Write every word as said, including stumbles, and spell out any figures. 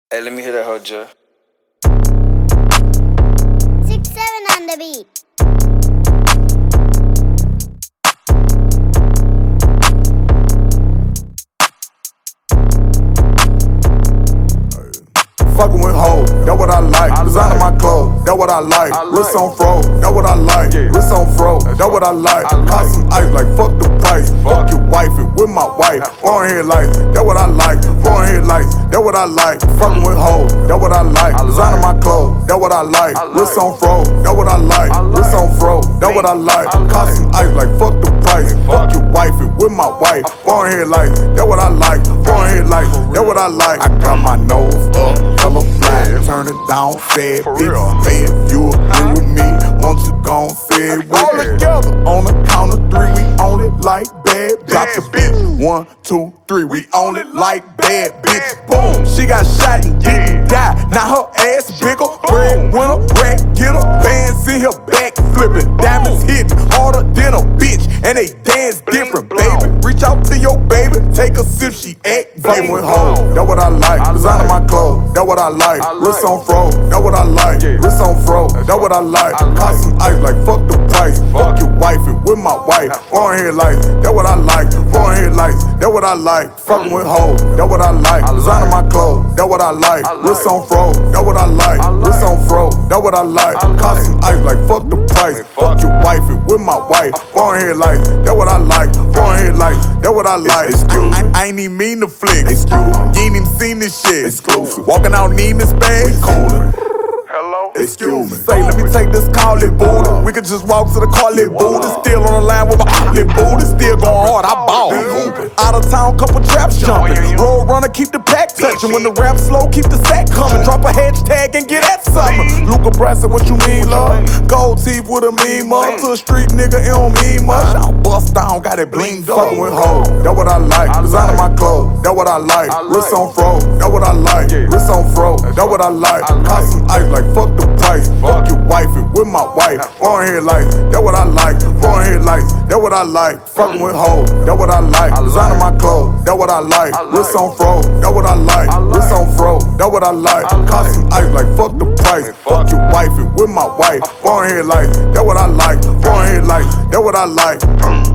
Hey, let me hear that hoe, Joe. Six seven on the beat. Fucking with hoes, that what I like. Designing my clothes, that what I like. Wrist on fro, that what I like. Wrist on fro, that what I like. Caught some ice, like fuck the price. Fuck your wife and with my wife. Foreign head lights, that what I like. Foreign head lights, that what I like. Fucking with hoes, that what I like. Designing my clothes, that what I like. Wrist on fro, that what I like. Wrist on fro, that what I like. Caught some ice, like fuck the price. Fuck your wife and with my wife. Foreign head lights, that what I like. Foreign head lights, that what I like. I got my nose up. Color blind, turn it down, fed, bitch, fed. You agree with me, won't you gon' say it with all me? Together, on the count of three, we own it like bad bitch. bitch. One, two, three, we own it like bad bitch. Boom, she got shot and didn't die. Now her ass bigger, bread winner, rack getter, bands in her back flipping, diamonds hitting harder than a bitch, and they dance different, baby. Reach out to your baby, take a sip, she act baby. With hoes, that what I like. Designing my clothes, that what I like. Wrist on fro, that what I like. Wrist on fro, that what I like. Caught some ice, like fuck the price. Fuck your wife and with my wife. Foreign head lights, that what I like. Foreign head lights, that what I like. Fucking with hoes, that what I like. Designing my clothes, that what I like. Wrist on fro, that what I like. Wrist on fro, that what I like. Caught some ice, like fuck the price. Fuck your wife and with my wife. Foreign head lights, that what I like. Foreign head lights, that what I like. I, I ain't even mean to flex. You ain't even seen this shit. Exclusive. Walking out Neiman's bag. We coolin'. Hello? Excuse me. Say, let me take this call it Buddha. We could just walk to the car lit Buddha. Still on the line with my outlet Buddha. Still going hard, I ball. Out of town, couple traps jumping. Road runner, keep the pack touching. When the rap slow, keep the sack coming. Drop a hashtag and get at something. Luca Brasa, what you mean, love? Gold teeth with a mean mug. To a street nigga, it don't mean much. I bust down, got it bling fucking with hoes, that what I like. Designing my clothes, that what I like. Wrist on fro, that what I like. Wrist on fro, that what I like. Caught some ice, like fuck the price. Fuck your wife and with my wife. Foreign head lights, that what I like. Foreign head lights, that what I like. Fucking with hoes, that what I like. Designing my clothes, that what I like. Wrist on fro, that what I like. Wrist on fro, that what I like. Caught some ice, like fuck the price. Fuck your wife and with my wife. Foreign head lights, that what I like. Foreign head lights, that what I like.